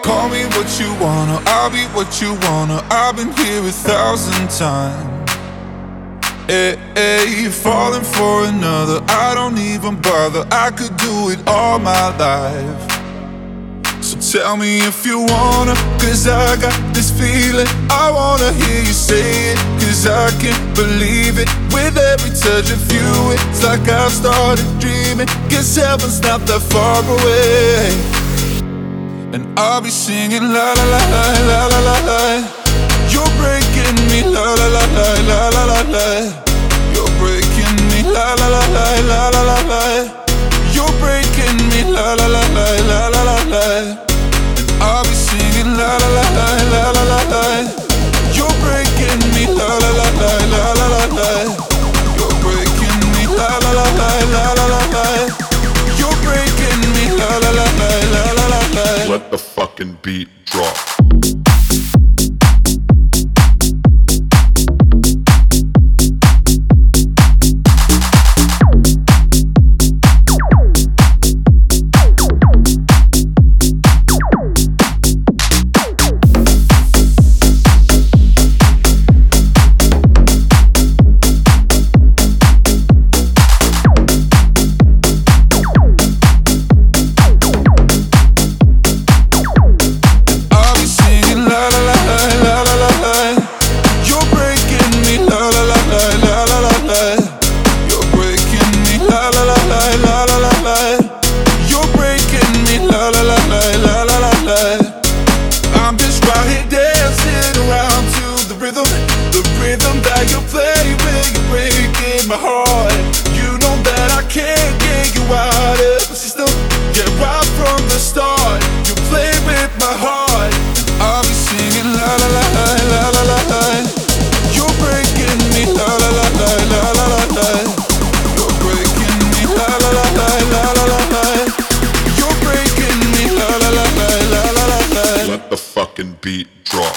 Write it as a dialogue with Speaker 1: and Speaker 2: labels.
Speaker 1: Call me what you wanna, I'll be what you wanna. I've been here 1,000 times. Hey, falling for another, I don't even bother. I could do it all my life. So tell me if you wanna, cause I got this feeling. I wanna hear you say it, cause I can't believe it. With every touch of you, it's like I've started dreaming. Guess heaven's not that far away. And I'll be singing la la la la la la la la. You're breaking me la la la la la la la la. You're breaking me la la la la la la la la. You're breaking me la la la la la la la la. And I'll be singing la la la la la la la la. You're breaking me la la la la la la la la. You're breaking me la la la la la la la la. You're breaking me la la la la la la la la.
Speaker 2: Let the fucking beat drop.
Speaker 1: My heart, you know that I can't get you out of the system. Yeah, right from the start, you play with my heart. I'll be singing la la la la la la la la. You're breaking me la la la la la la la la. You're breaking me la la la la la la la la. You're breaking me la la la la la la la la.
Speaker 2: Let the fucking beat drop.